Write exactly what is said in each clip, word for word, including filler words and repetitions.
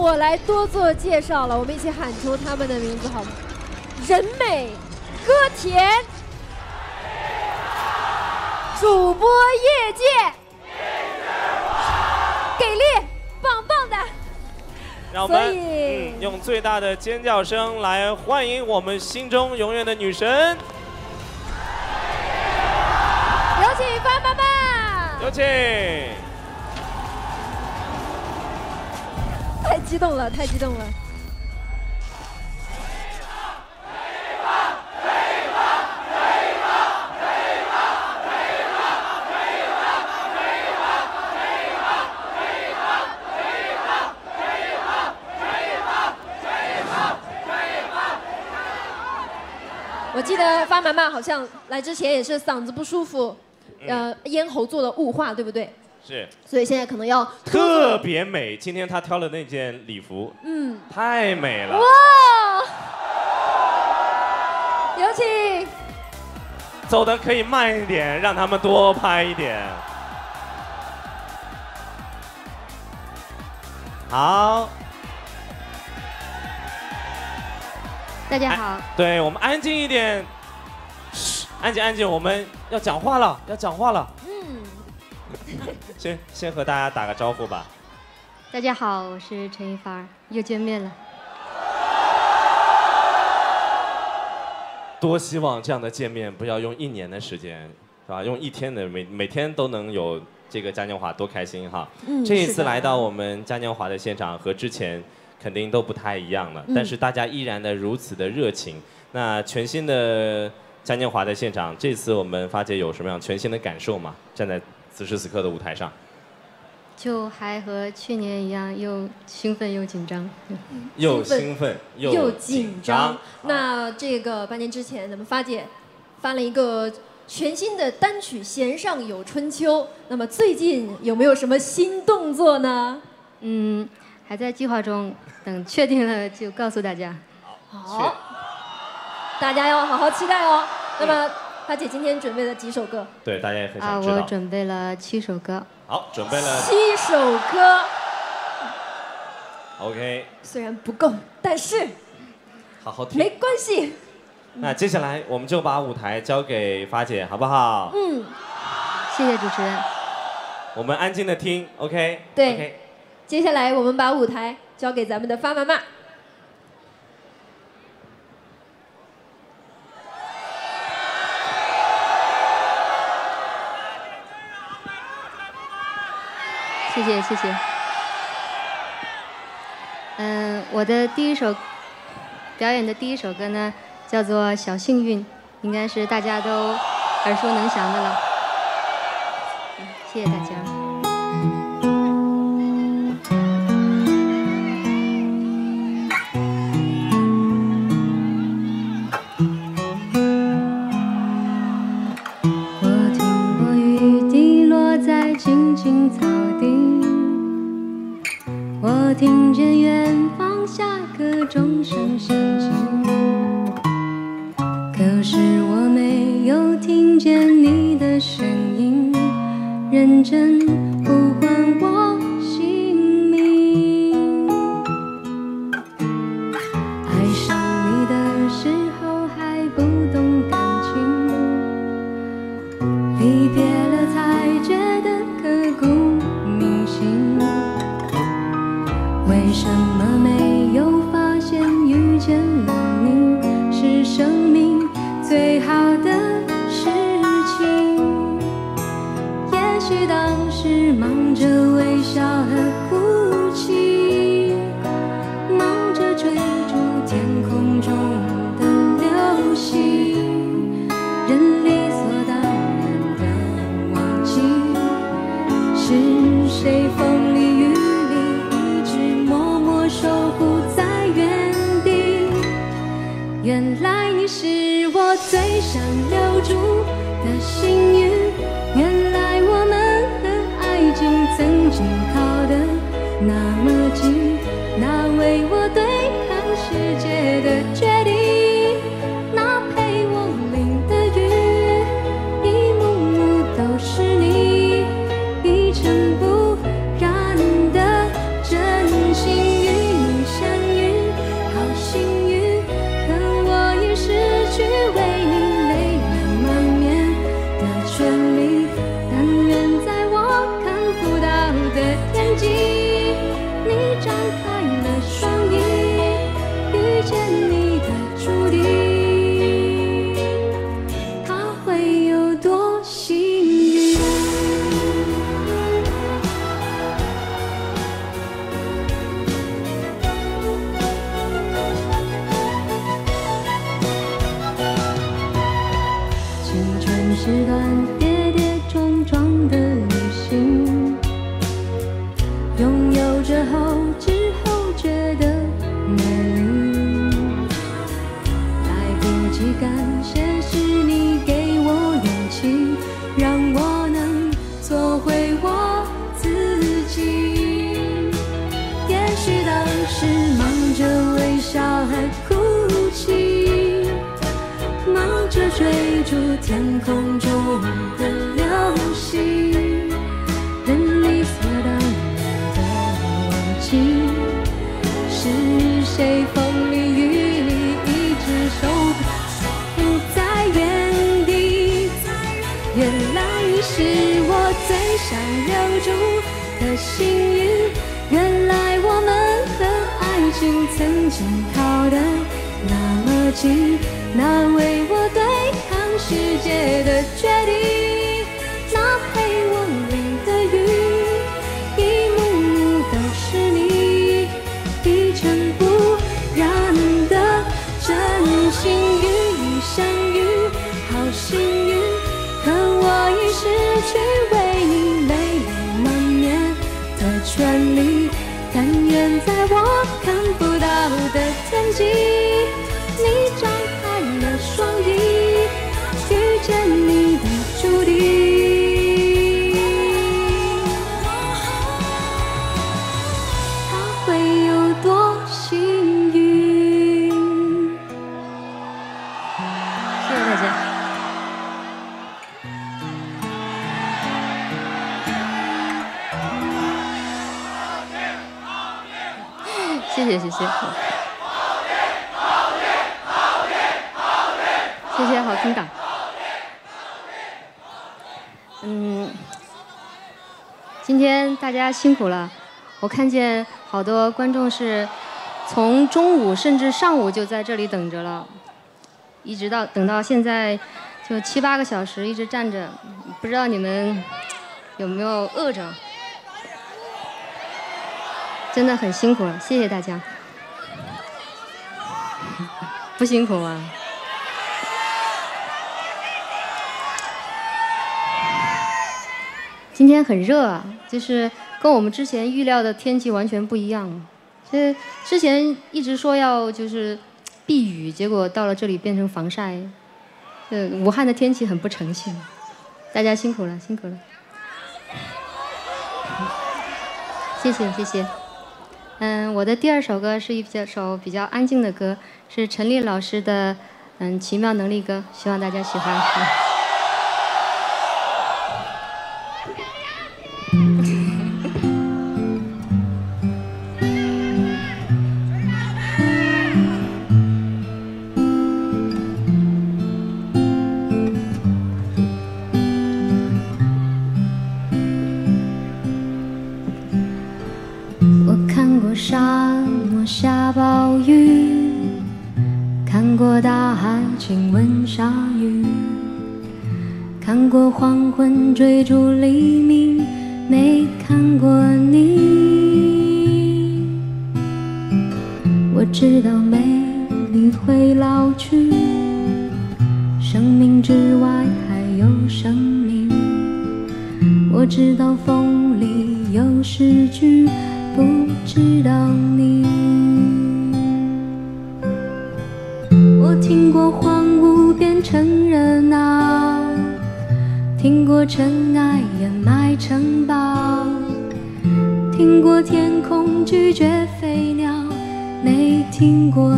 我来多做介绍了，我们一起喊出他们的名字好吗？人美、歌甜、主播业界、给力、棒棒的。 让我们嗯用最大的尖叫声来欢迎我们心中永远的女神。 有请发妈妈。 有请。 太激动了，太激动了。我记得发妈妈好像来之前也是嗓子不舒服，呃，咽喉做了雾化，对不对？ 是。 所以现在可能要特别美。今天她挑了那件礼服，嗯，太美了。 哇！有请。 走的可以慢一点，让他们多拍一点。好。 大家好。 对我们安静一点，嘘，安静安静，我们要讲话了，要讲话了。嗯。先先和大家打个招呼吧。 大家好，我是陈一发，又见面了。 多希望这样的见面不要用一年的时间，是吧？用一天的，每每天都能有这个嘉年华，多开心哈！嗯，这一次来到我们嘉年华的现场，和之前肯定都不太一样了，嗯、但是大家依然的如此的热情。那全新的嘉年华的现场，这次我们发姐有什么样全新的感受吗？站在此时此刻的舞台上， 就还和去年一样，又兴奋又紧张。 又兴奋又紧张。 那这个半年之前，咱们发姐发了一个全新的单曲《弦上有春秋》，那么最近有没有什么新动作呢？ 嗯，还在计划中，等确定了就告诉大家。 好，大家要好好期待哦。那么发姐今天准备了几首歌？ 对，大家也很想知道。 啊，我准备了七首歌。 好，准备了七首歌。 OK。 虽然不够，但是好好听， 没关系。 那接下来我们就把舞台交给发姐，好不好？ 嗯，谢谢主持人。 我们安静的听 ，OK？ 对。 Okay. 接下来我们把舞台交给咱们的发妈妈。 谢谢谢谢。嗯，我的第一首表演的第一首歌呢，叫做《小幸运》，应该是大家都耳熟能详的了。嗯，谢谢大家。我听过雨滴落在青青草地，我听见远方下课钟声响起，可是我没有听见你的声音，认真呼唤我姓名。爱上你的时候还不懂感情，离别了才觉得刻骨铭心。为什么没有发现遇见了你是生命最好的事情？也许当时忙着微笑和哭泣，忙着追逐天空中的流星，人理所当然的忘记是谁风里雨守护在原地。原来你是我最想留住的幸运，原来我们和爱情曾经靠得那么近，那为我对抗世界的决定，那陪我淋的雨，一幕幕都是你，一尘不染的真心。 是忙着微笑和哭泣，忙着追逐天空中的流星，人理所当然的忘记，是谁风里雨里一直守不在原地。原来你是我最想留住的幸运，原来我们的爱情曾经靠得那么近，那为我对抗世界的决定，那陪我淋的雨，一幕幕都是你，一尘不染的真心与你相遇，好幸运，可我已失去为你泪流满面的权利，但愿在我看不到的天际，你张开了双翼，遇见你的注定，他会有多幸运。谢谢大家。谢谢谢谢，谢谢好听的。嗯，今天大家辛苦了，我看见好多观众是从中午甚至上午就在这里等着了，一直到等到现在就七八个小时一直站着，不知道你们有没有饿着？真的很辛苦了，谢谢大家。不辛苦吗？今天很热啊，就是跟我们之前预料的天气完全不一样。这之前一直说要就是避雨，结果到了这里变成防晒。呃，武汉的天气很不诚信，大家辛苦了，辛苦了。谢谢谢谢。嗯，我的第二首歌是一首比较安静的歌，是陈粒老师的嗯奇妙能力歌，希望大家喜欢。沙漠下暴雨，看过大海亲吻鲨鱼，看过黄昏追逐黎明，没看过你。我知道美丽会老去，生命之外还有生命。我知道风里有诗句，不知道你。我听过荒芜变成热闹，听过尘埃掩埋城堡，听过天空拒绝飞鸟，没听过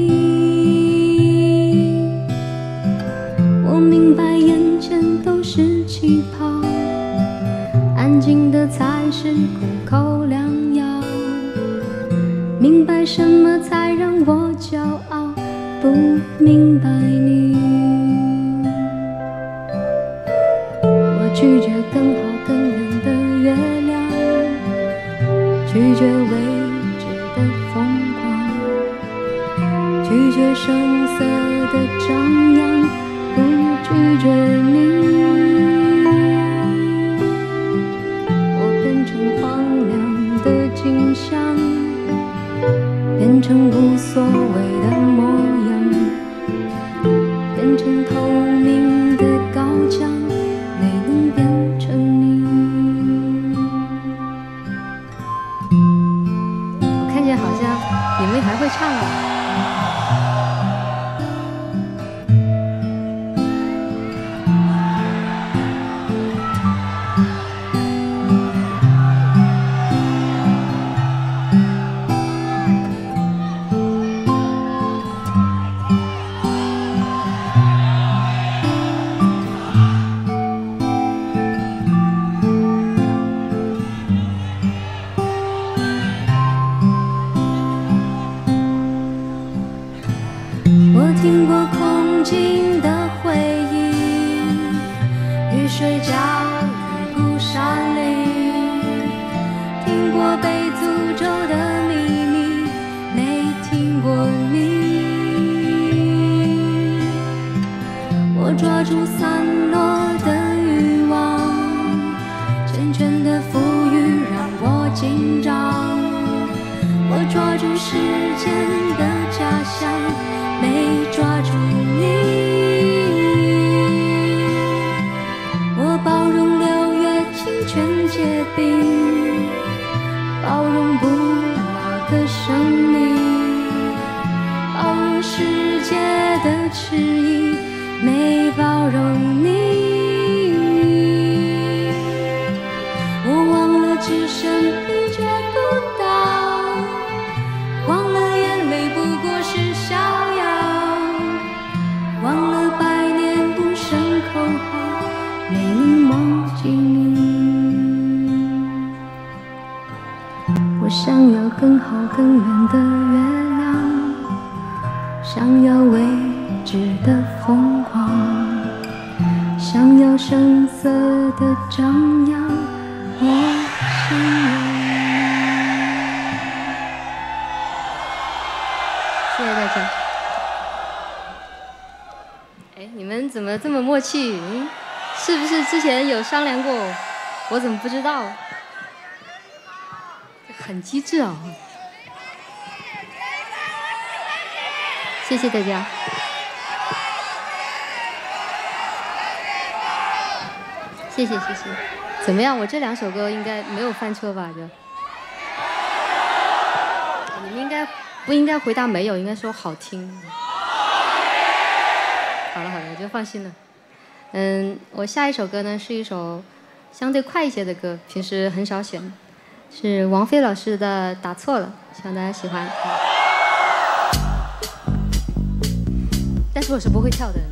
你。我明白眼前都是气泡，安静的才是苦口良药，明白什么才让我骄傲，不明白你。我拒绝更好更圆的月亮，拒绝未知的疯狂，拒绝声色的张扬，不拒绝你。变成无所谓的模样，变成透明的高墙，没能变成你。我看见好像你们还会唱啊。 听过空境的回忆，雨水教育不山林，听过被诅咒的秘密，没听过你。我抓住散落的欲望，缱绻的浮语让我紧张。我抓住时间的假象，没抓住你。我包容六月清泉结冰，包容不老的生命，包容世界的迟疑，没包容你。我忘了置身一蹶不振，忘了眼泪不过是逍遥，忘了百年无声口号，美丽梦境里。我想要更好更远的月亮，想要未知的疯狂，想要声色的张扬，我想要。谢谢大家。哎，你们怎么这么默契？嗯，是不是之前有商量过？我怎么不知道？很机智啊！谢谢大家。谢谢谢谢。怎么样？我这两首歌应该没有翻车吧？就你们应该不应该回答没有？应该说好听。好了好了，就放心了。嗯，我下一首歌呢是一首相对快一些的歌，平时很少选，是王菲老师的《打错了》，希望大家喜欢。但是我是不会跳的。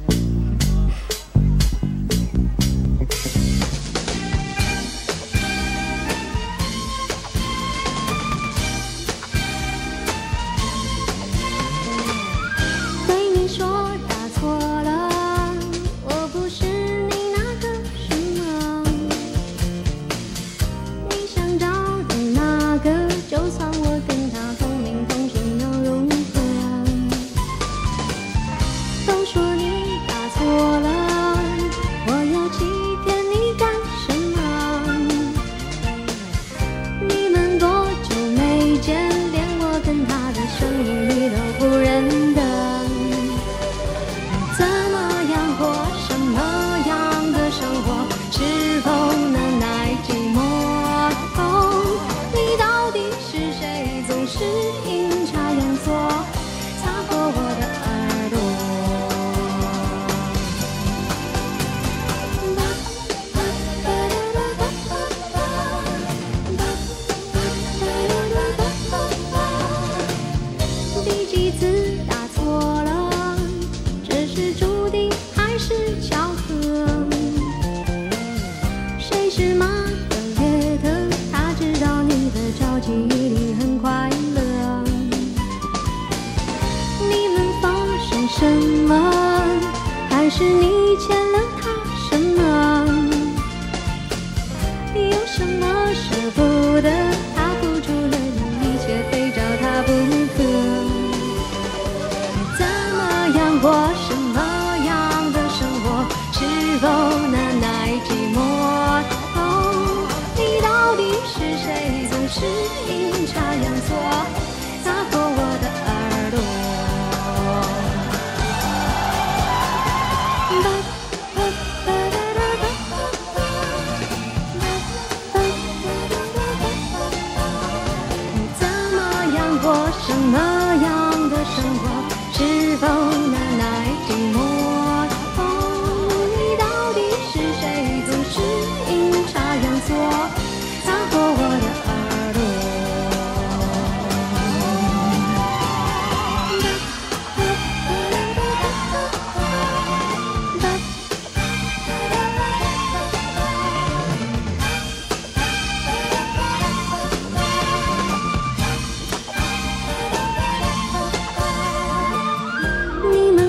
你们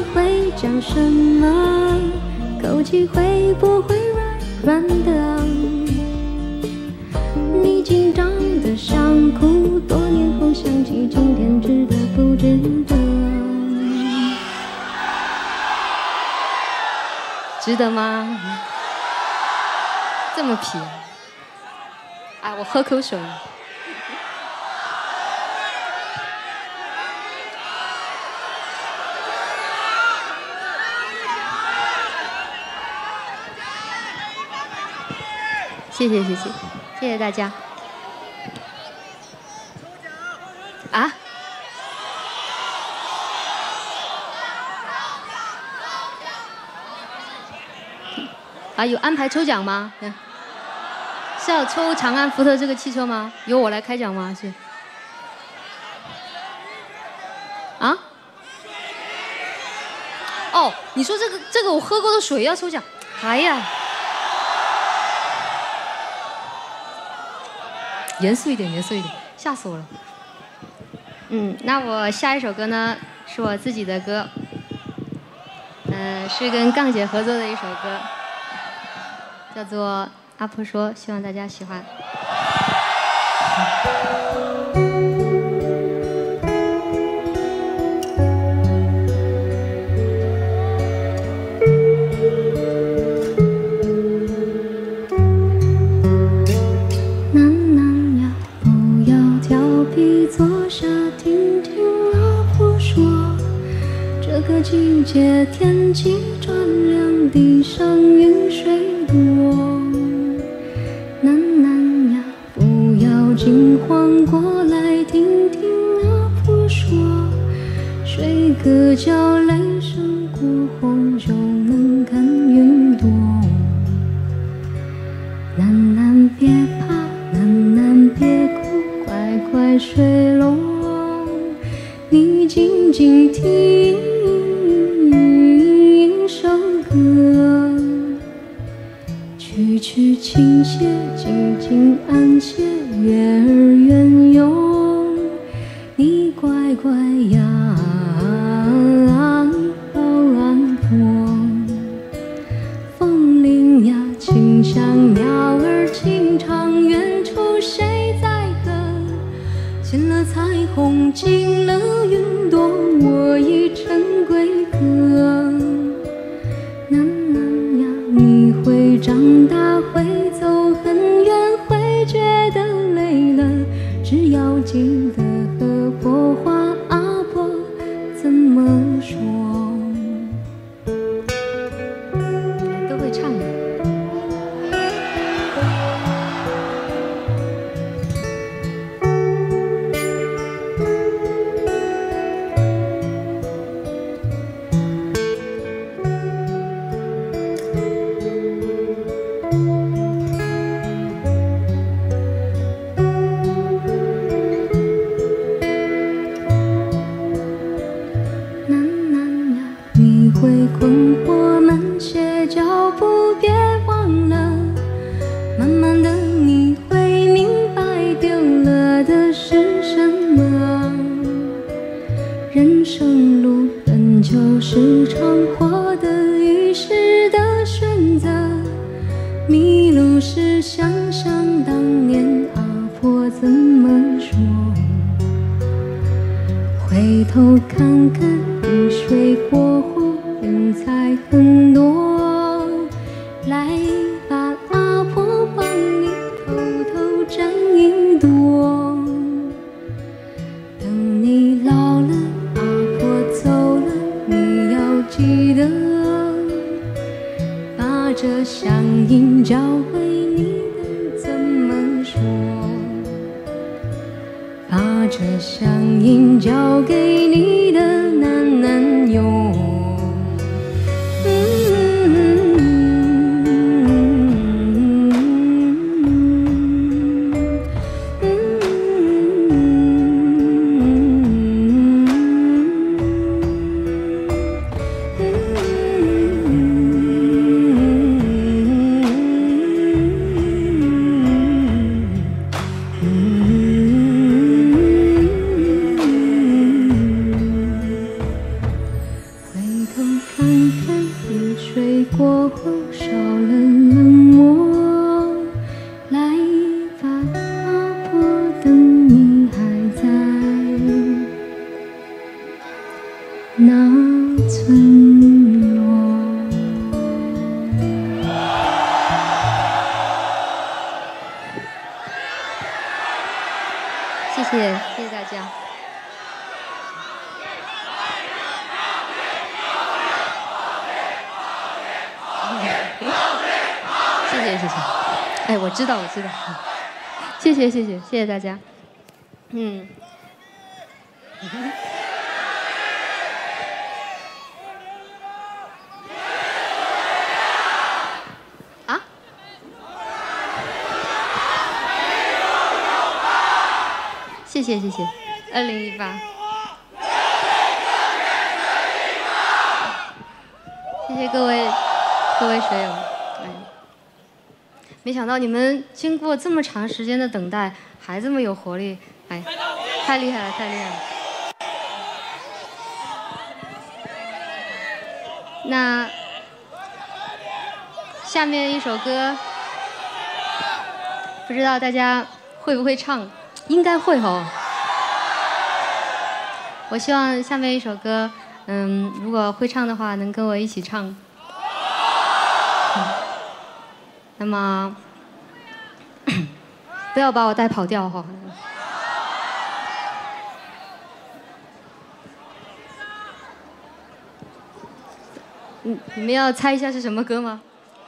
讲什么？口气会不会软软的？你紧张的想哭，多年后想起今天值得不值得？值得吗？这么皮？哎，我喝口水。谢谢谢谢谢谢大家。啊？啊，有安排抽奖吗？嗯，是要抽长安福特这个汽车吗？由我来开奖吗？是？啊？哦，你说这个这个我喝过的水要抽奖？哎呀！严肃一点，严肃一点，吓死我了。嗯，那我下一首歌呢，是我自己的歌，嗯、呃，是跟杠姐合作的一首歌，叫做《阿婆说》，希望大家喜欢。季节天气转凉，地上雨水多。囡囡呀，不要惊慌，过来听听阿婆说。睡个觉，雷声过后就能看云朵。囡囡别怕，囡囡别哭，乖乖睡喽。你静静听。曲曲倾斜，静静安歇，月儿圆涌，你乖乖呀，抱安婆。风铃呀，轻响，鸟儿轻唱，远处谁在和？进了彩虹，进了云朵，我已成归客。会长大，会走很远，会觉得累了，只要记得和婆话阿婆怎么说。都会唱的。困惑，慢些脚步，别忘了，慢慢的你会明白丢了的是什么。人生路本就是场活的于是的选择，迷路时想想当年阿婆怎么说，回头看看雨水过后云彩很多，来吧，阿婆帮你偷偷摘一朵。等你老了，阿婆走了，你要记得把这乡音教会你的怎么说，把这乡音交给你的男男友。 那村落。谢谢，谢谢大家。谢谢谢谢。哎，我知道我知道。谢谢谢谢谢谢大家。嗯。啊？谢谢谢谢。二零一八。谢谢各位各位水友。哎，没想到你们经过这么长时间的等待，还这么有活力，哎，太厉害了，太厉害了。那下面一首歌，不知道大家会不会唱？应该会哦。我希望下面一首歌，嗯，如果会唱的话，能跟我一起唱。嗯、那么，不要把我带跑调哈。嗯，你们要猜一下是什么歌吗？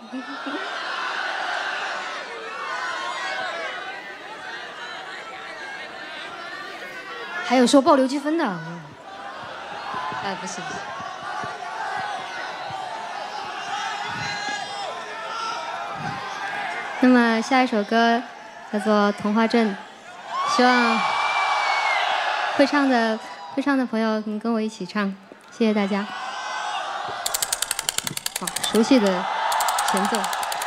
还有说报留积分的。哎，不是不是。那么下一首歌叫做《童话镇》，希望会唱的会唱的朋友能跟我一起唱，谢谢大家。哇，熟悉的前奏。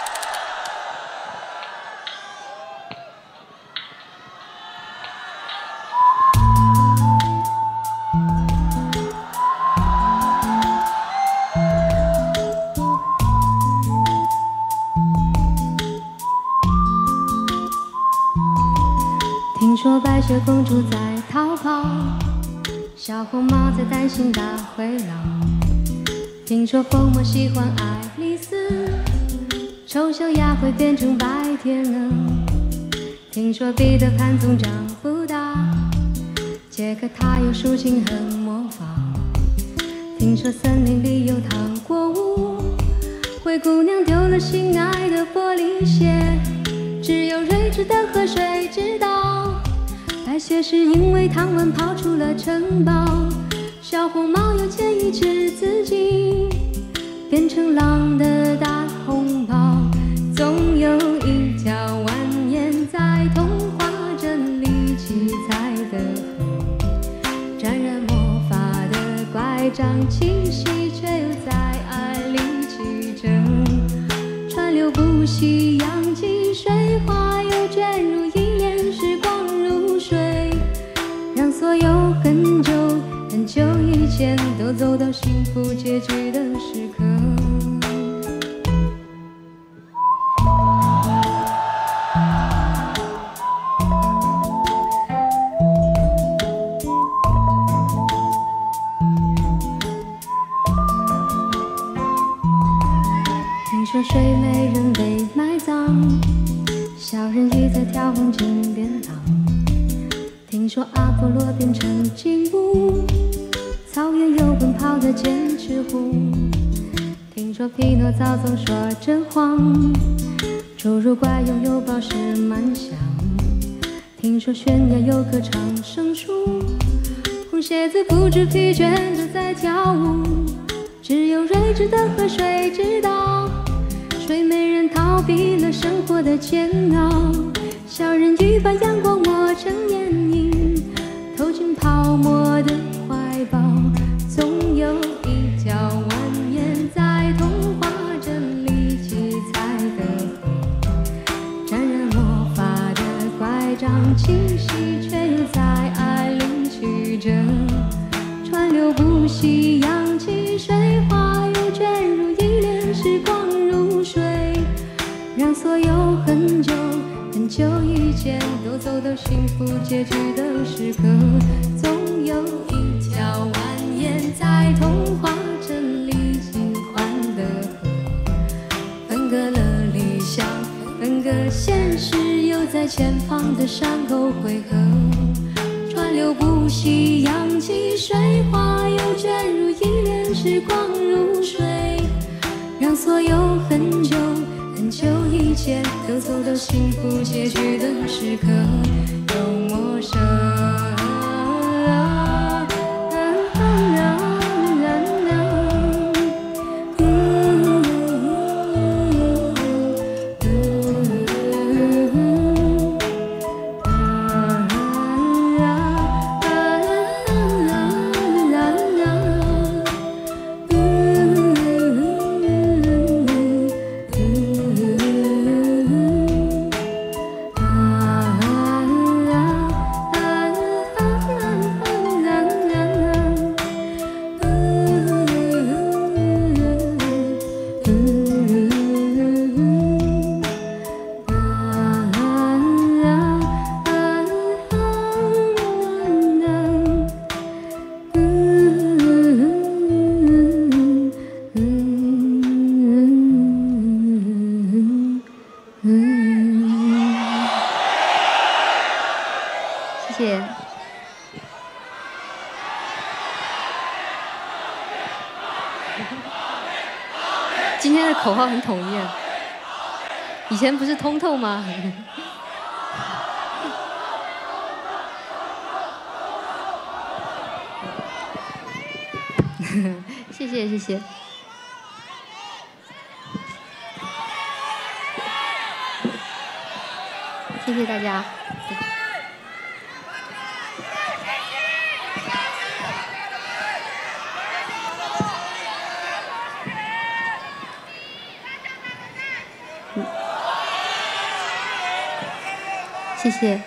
听说白雪公主在逃跑，小红帽在担心大灰狼。听说疯魔喜欢爱丽丝，丑小鸭会变成白天鹅。听说彼得潘总长不大，杰克他有竖琴和魔法。听说森林里有糖果屋，灰姑娘丢了心爱的玻璃鞋，只有睿智的河水知道，白雪是因为汤温跑出了城堡。小红帽有建议吃自己变成狼的大红袍，总有一条蜿蜒在童话镇里七彩的河，沾染魔法的乖张气息，却又在爱里启程，川流不息，扬起水花，又卷入一帘时光如水，让所有很久很久以前都走到幸福结局的时刻。听说睡美人被埋葬，小人鱼在跳黄金鞭糖。听说阿波罗变成金乌，草原有奔跑的剑齿虎。听说匹诺曹总说真谎，侏儒怪拥有宝石满箱。听说悬崖有棵长生树，红鞋子不知疲倦地在跳舞，只有睿智的河水知道，睡美人逃避了生活的煎熬，小人鱼把阳光抹成眼影，投进泡沫的怀抱，总有一条蜿蜒在童话镇里七彩的河，沾染魔法的乖张气息，却又在爱里曲折，川流不息，扬起水花，又卷入一帘时光如水，让所有很久很久以前都走到幸福结局的时刻，总有一条蜿蜒在的山沟汇合，川流不息，扬起水花，又卷入一帘时光如水，让所有很久很久以前都走到幸福结局的时刻都陌生。谢谢。今天的口号很统一啊，以前不是通透吗？谢谢谢谢。谢谢大家。谢谢。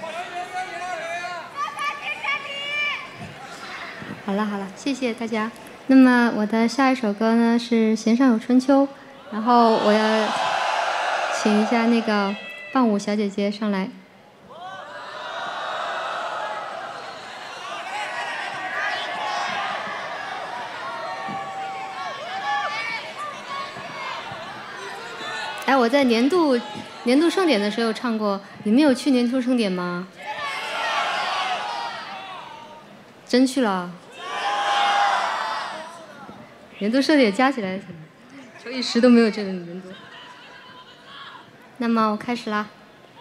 好了好了，谢谢大家。那么我的下一首歌呢是《弦上有春秋》，然后我要请一下那个伴舞小姐姐上来。哎，我在年度年度盛典的时候唱过，你们有去年度盛典吗？真去了？年度盛典加起来，就一时都没有这个年度。那么我开始啦。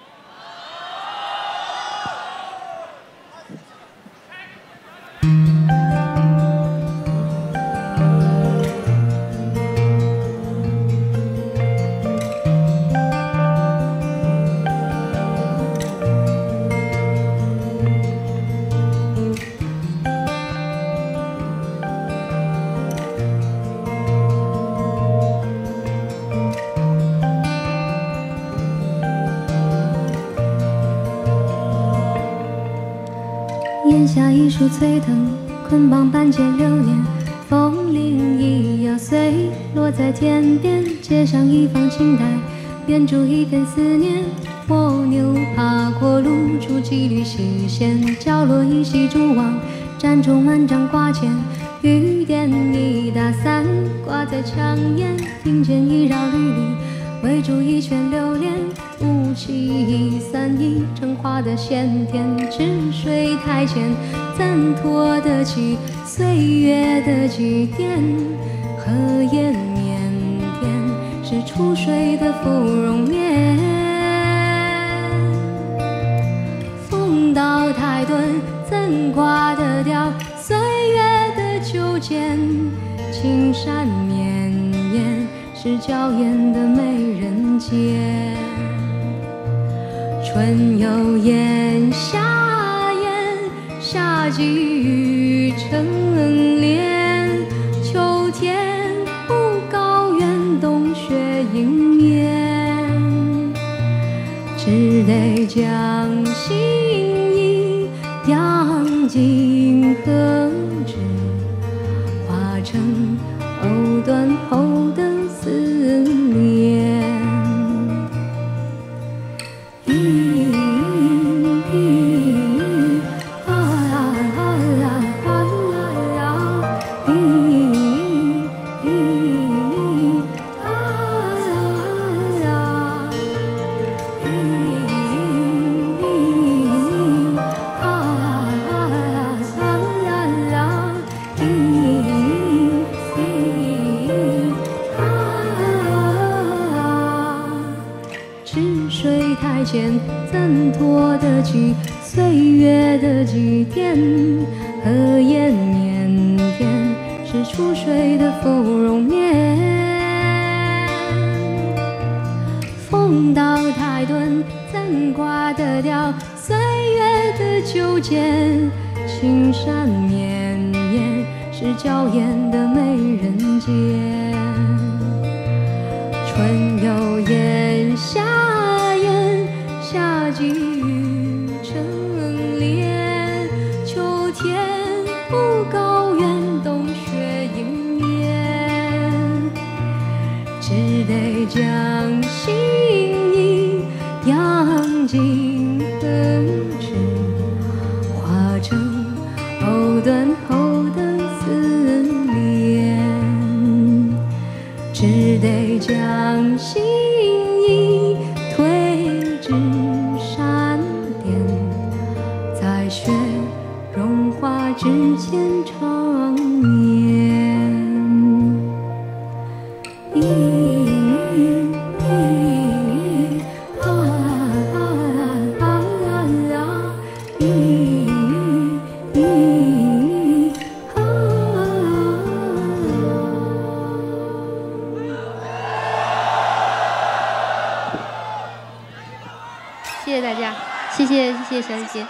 檐下一树翠藤，捆绑半截流年，风铃一摇碎，落在天边。街上一方青苔，编织一片思念。蜗牛爬过路，出几缕细线，角落一袭蛛网，辗转万丈挂牵。雨点一打伞，挂在墙沿，听见一绕缕缕，围住一圈流连。雾气散已成花的鲜甜，止水台前暂托得起岁月的句点。荷叶腼腆是出水的芙蓉面，风到台顿怎挂得掉岁月的纠结？青山绵延是娇艳的美人间。春有炎，夏炎，夏季雨成帘。秋天不高原，冬雪迎面。只得将心意酿进何纸，化成藕断后的思念。 年年天是出水的芙蓉面。风到台顿怎挂得掉岁月的纠结？青山绵延是娇艳的美人间。春有炎，夏炎，夏季雨成莲。秋天不高原，冬雪迎面。只得将心意养进恒指，化成藕断后的思念。只得将心意推至山巅，在雪融化之前长眠。 谢谢大家，谢谢谢谢小姐姐。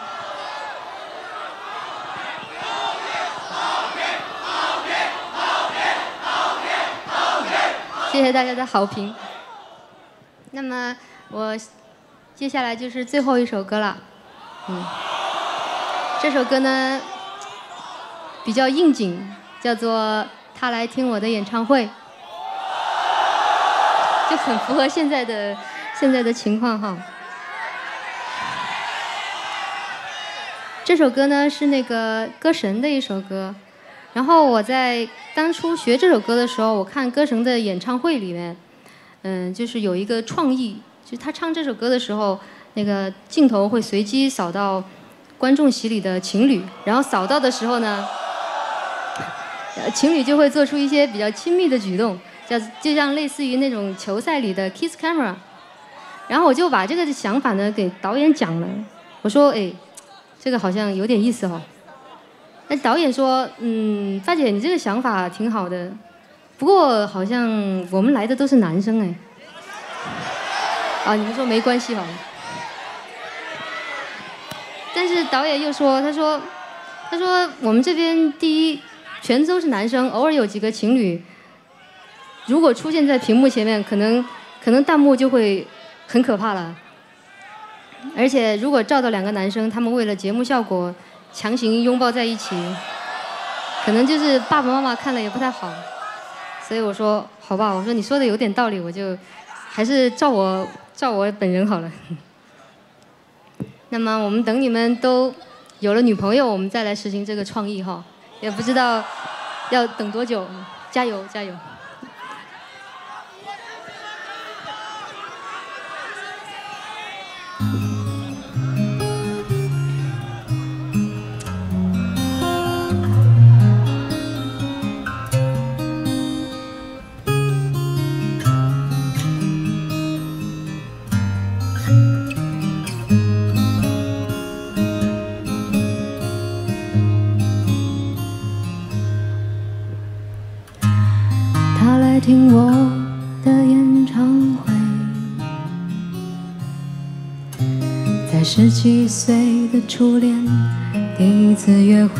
谢谢大家的好评。那么我接下来就是最后一首歌了，嗯，这首歌呢比较应景，叫做《他来听我的演唱会》，就很符合现在的现在的情况哈。这首歌呢是那个歌神的一首歌，然后我在当初学这首歌的时候，我看歌神的演唱会里面，嗯，就是有一个创意，就是他唱这首歌的时候，那个镜头会随机扫到观众席里的情侣，然后扫到的时候呢，呃，情侣就会做出一些比较亲密的举动，叫就像类似于那种球赛里的 kiss camera。然后我就把这个想法呢给导演讲了，我说，哎。这个好像有点意思哦。那导演说，嗯，发姐你这个想法挺好的，不过好像我们来的都是男生哎。啊，你们说没关系哈。但是导演又说，他说，他说我们这边第一全都是男生，偶尔有几个情侣，如果出现在屏幕前面，可能可能弹幕就会很可怕了。而且如果照到两个男生，他们为了节目效果强行拥抱在一起，可能就是爸爸妈妈看了也不太好。所以我说好吧，我说你说的有点道理，我就还是照我照我本人好了。那么我们等你们都有了女朋友，我们再来实行这个创意哈，也不知道要等多久，加油加油。 他来听我的演唱会，在十七岁的初恋第一次约会，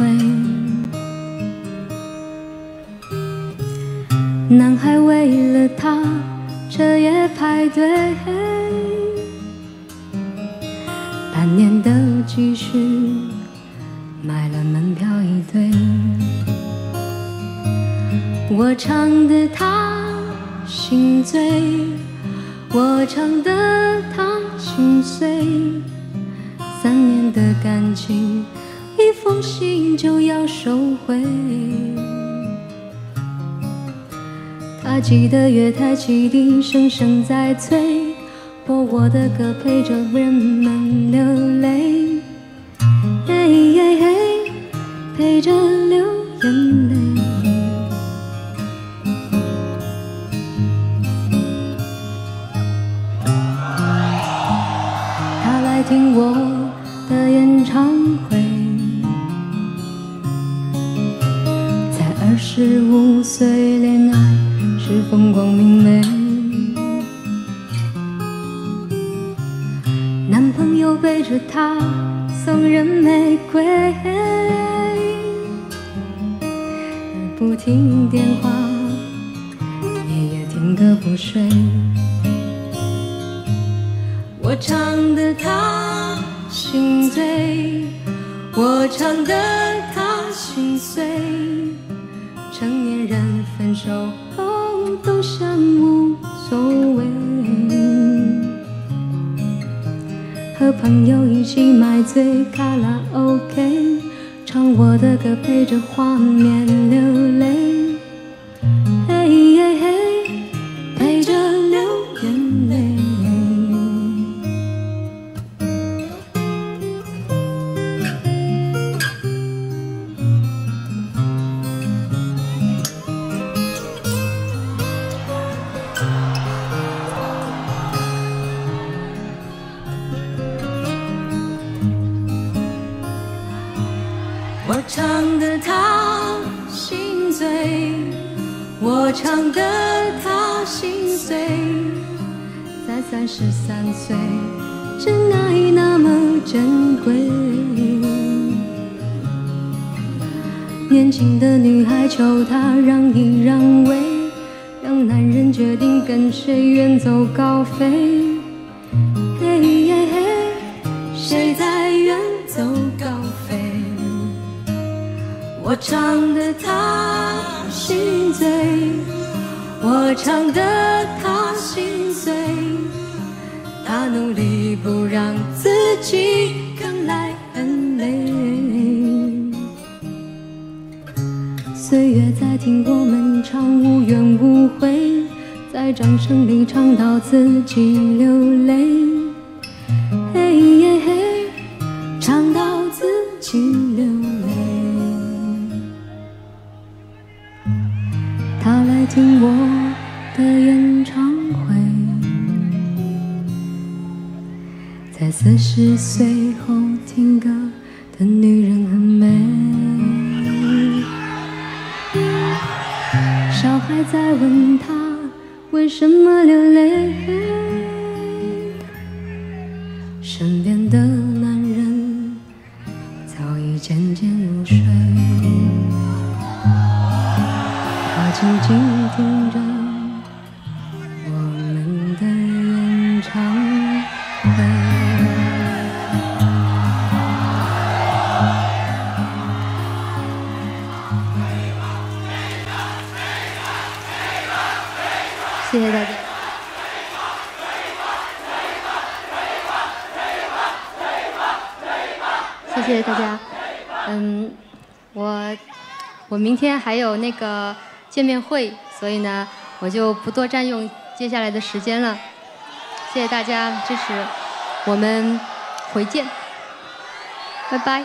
男孩为了她彻夜排队，半年的积蓄买了门票一对。我唱得他心醉，我唱得他心碎，三年的感情，一封信就要收回。他记得月台汽笛声声在催，播我的歌陪着人们流泪，嘿嘿嘿，陪着流眼泪。听我的演唱会， 二十五岁恋爱是风光明媚，男朋友背着她送人玫瑰，不听电话，夜夜听歌不睡。我唱得她心醉，我唱得她心碎。成年人分手后都像无所谓，和朋友一起买醉卡拉 OK， 唱我的歌陪着画面流泪，嘿嘿嘿，陪着流眼泪。我唱得她心醉，我唱得她心碎。在三十三岁，真爱那么珍贵。年轻的女孩求他让一让位，让男人决定跟谁远走高飞。嘿嘿嘿，谁在远走高飞？我唱得她心醉，我唱得她心碎，她努力不让自己看来很累。岁月在听我们唱无怨无悔，在掌声里唱到自己流泪，嘿耶嘿，唱到自己流泪。他来听我的演唱会，在四十岁后听歌的女人很美。小孩在问他为什么流泪，身边的男人早已渐渐入睡。他静静听着我们的演唱会。谢谢大家。谢谢大家。嗯，我我明天还有那个见面会，所以呢，我就不多占用接下来的时间了。谢谢大家支持，我们回见，拜拜。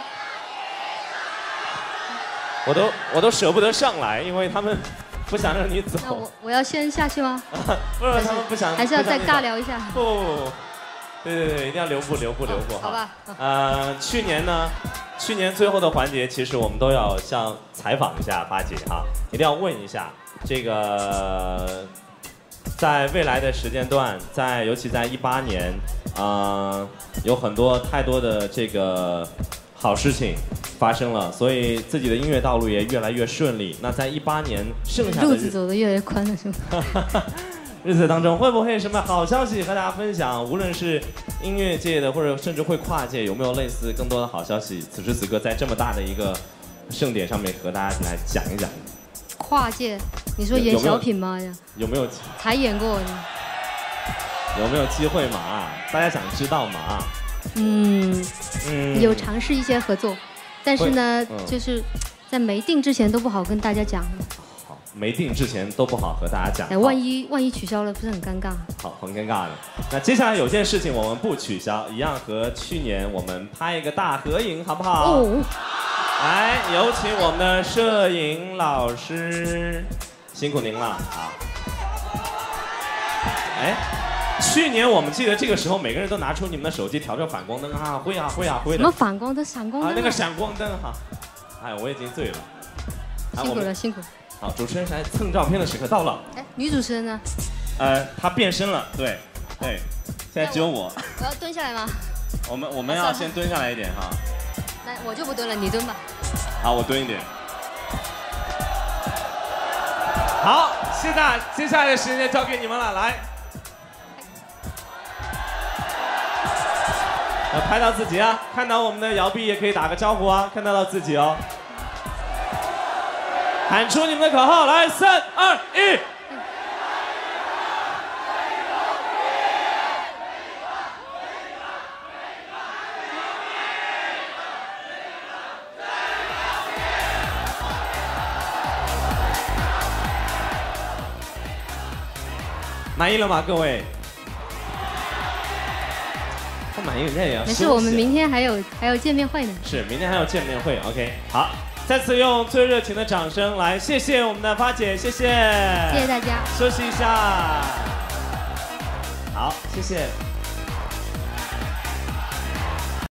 我都我都舍不得上来，因为他们不想让你走。 那我我要先下去吗？ 不是，他们不想， 还是要再尬聊一下？ 不不不，对对对，一定要留步留步留步。 好吧。 呃，去年呢，去年最后的环节，其实我们都要像采访一下八姐哈，一定要问一下这个，在未来的时间段，在尤其在一八年，呃，有很多太多的这个好事情发生了，所以自己的音乐道路也越来越顺利。那在一八年剩下的路子走得越来越宽了，是吗？ 日子当中会不会有什么好消息和大家分享？无论是音乐界的，或者甚至会跨界，有没有类似更多的好消息？此时此刻在这么大的一个盛典上面和大家来讲一讲。 跨界，你说演小品吗？ 有没有才演过呢？ 有没有机会嘛？大家想知道嘛？ 嗯嗯， 有尝试一些合作，但是呢，嗯、就是在没定之前都不好跟大家讲。 好，没定之前都不好和大家讲。 哎，万一万一取消了，不是很尴尬？ 好，很尴尬的。那接下来有件事情我们不取消，一样和去年我们拍一个大合影，好不好？哦。来，有请我们的摄影老师，辛苦您了啊！哎，去年我们记得这个时候，每个人都拿出你们的手机调着反光灯啊，挥啊挥啊挥的。 什么反光灯、闪光灯啊？那个闪光灯哈，哎，我已经醉了。 辛苦了，辛苦。 好，主持人来蹭照片的时刻到了。 哎，女主持人呢？ 呃，她变身了，对，对，现在只有我。 我要蹲下来吗？ 我们我们要先蹲下来一点哈。 那我就不蹲了，你蹲吧。 好，我蹲一点。 好，现在接下来的时间交给你们了，来。要拍到自己啊！看到我们的姚碧也可以打个招呼啊，看得到自己哦。喊出你们的口号，来，三二一。满意了吗，各位？不满意人家也要没事，我们明天还有还有见面会呢。 是，明天还有见面会。OK， 好，再次用最热情的掌声来谢谢我们的发姐，谢谢， 谢谢大家。 休息一下。好，谢谢。